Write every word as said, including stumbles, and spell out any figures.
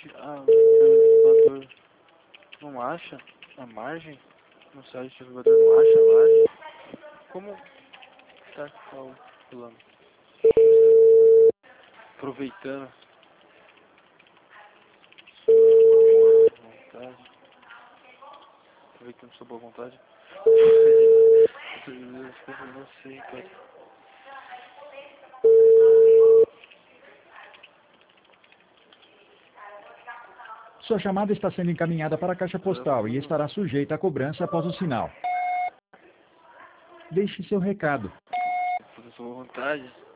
site. Ah, o elevador não acha a margem? No site o elevador não acha a margem? Como tá calculando? Aproveitando sua boa vontade. Aproveitando sua boa vontade. Eu não sei, cara. Sua chamada está sendo encaminhada para a caixa postal e estará sujeita a cobrança após o sinal. Deixe seu recado. Por sua vontade.